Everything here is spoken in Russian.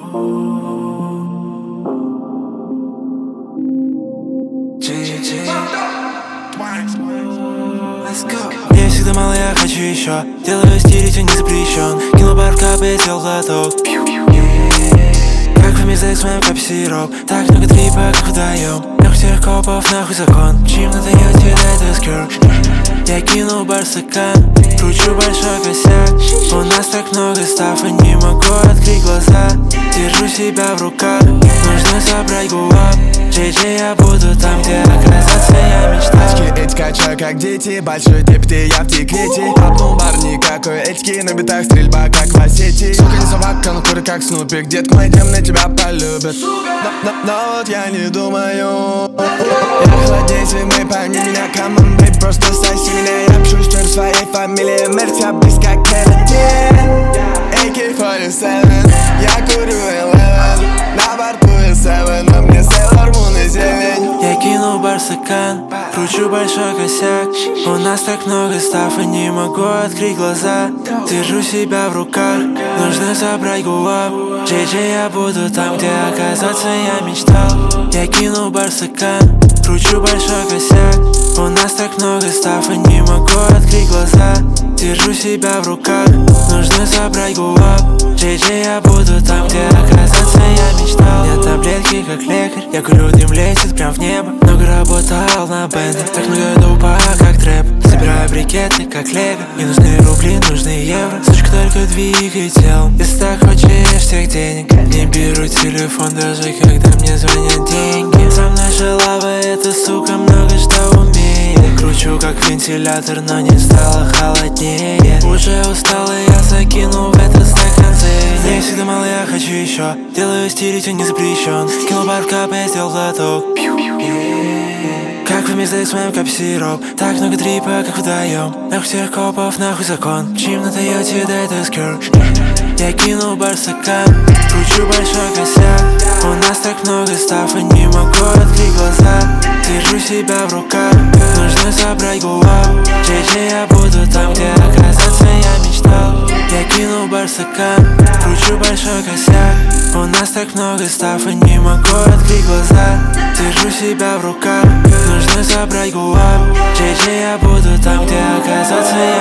Мне всегда мало, я хочу еще. Делаю стиль, не запрещен. Кинул бар в капе, сделал глоток. Как в мизек с моим капе сироп. Так много трипа, как вдвоем. Нахуй всех копов, нахуй закон. Чем надоел тебе дай скер. Я кинул бар стакан, кручу большой косяк. У нас так много став, и не могу открыть глаза. Держу себя в руках, нужно собрать гуап. JJ, я буду там, где оказаться я мечтал. Очки эти качаю, как дети, большой депты, я в декрете. Обнул бар, никакой этики, на битах стрельба, как в Осетии. Сука, не собака, но куры, как Снупик. Детка, мой дем на тебя полюбят. Но вот я не думаю. Я холоднее зимы, пойми меня, come on, babe, просто соси меня. Я пишу историю своей фамилии, мерч, я близко как кератин. AK-47, я курю 11, на борту S7, но мне Sailor Moon и зелень. Я кинул бар стакан, кручу большой косяк. У нас так много став, и не могу открыть глаза. Держу себя в руках, нужно собрать гуап. JJ, я буду там, где оказаться я мечтал. Я кинул бар стакан, кручу большой косяк. У нас так много став, и не могу открыть глаза. Держу себя в руках, нужно собрать гуап. JJ, я буду там, где оказаться я мечтал. Я таблетки как лекарь, я курю, дым летит прям в небо. Много работал на бенде, так много дупа, как трэп. Собираю брикеты, как лего. Не нужны рубли, нужны евро. Сучка, только двигай телом. Если так хочешь всех денег, не беру телефон, даже когда мне звонят деньги. Сам наша лава, эта сука много что умеет. Кручу как вентилятор, но не стало холоднее. Уже устал, и я закинул в этот стакан зелень. Мне всегда мало, я хочу еще. Делаю стиль, не запрещен. Кинул бар в капе, сделал глоток. Как в мизек с моим капе сироп. Так много трипа, как вдвоем. Нахуй всех копов, нахуй закон. Чем надоел тебе дай скер. Я кинул бар стакан, кручу большой косяк. У нас так много став, и не могу открыть глаза. Держу себя в руках, нужно собрать гуап. JJ, я буду там, где оказаться я мечтал. Я кинул бар стакан, кручу большой косяк. У нас так много став, и не могу открыть глаза. Держу себя в руках, нужно собрать гуап. JJ, я буду там, где оказаться я